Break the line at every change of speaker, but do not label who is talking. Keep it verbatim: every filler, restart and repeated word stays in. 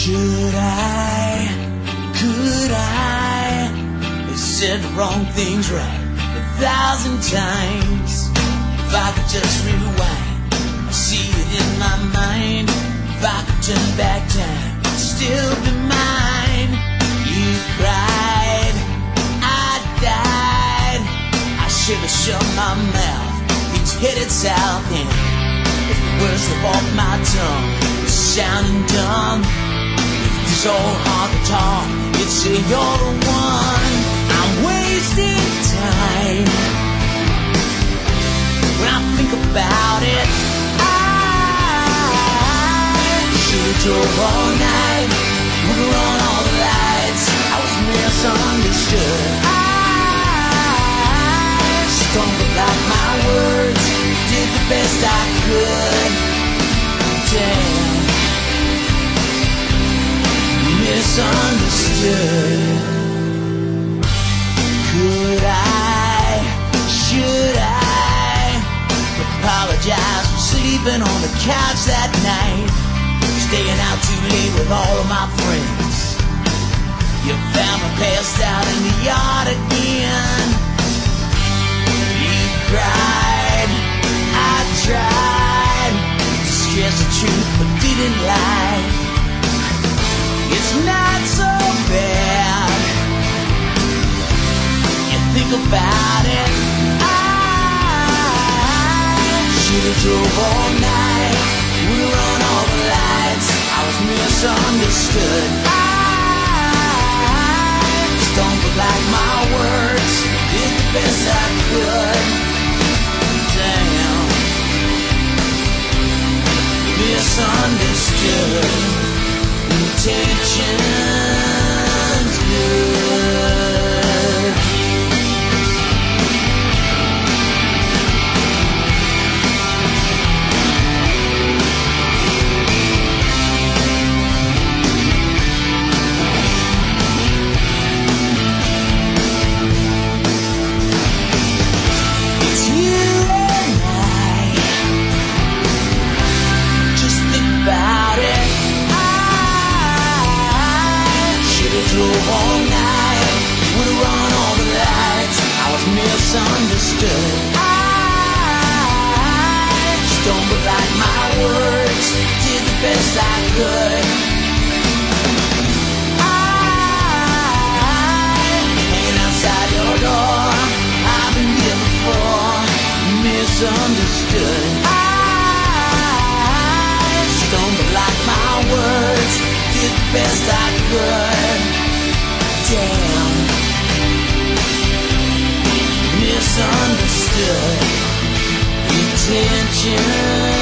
Should I, could I have said the wrong things right a thousand times? If I could just rewind, I see it in my mind. If I could turn back time, it'd still be mine. You cried, I died. I should have shut my mouth. It's headed south, and if the words slip off my tongue, it's sounding dumb. So hard to talk, you'd say you're the one. I'm wasting time. When I think about it, I should've drove all night, would've run all the lights. I was misunderstood. I stumbled like my words, did the best I could. Damn. Misunderstood. Could I, should I apologize for sleeping on the couch that night, staying out too late with all of my friends? You found me passed out in the yard again. You cried, I tried to stress the truth but didn't lie. It's not so bad. You think about it. I should've drove all night, would've run all the lights. I was misunderstood. I stumbled like my words, did the best I could. Damn. Misunderstood. Intentions good. It's you and I. Just think about it. Drove all night, would've run all the lights. I was misunderstood. I stumbled like my words, did the best I could. I hanging outside your door, I've been here before. Misunderstood. I stumbled like my words, did the best I could. Damn. Misunderstood. Intention.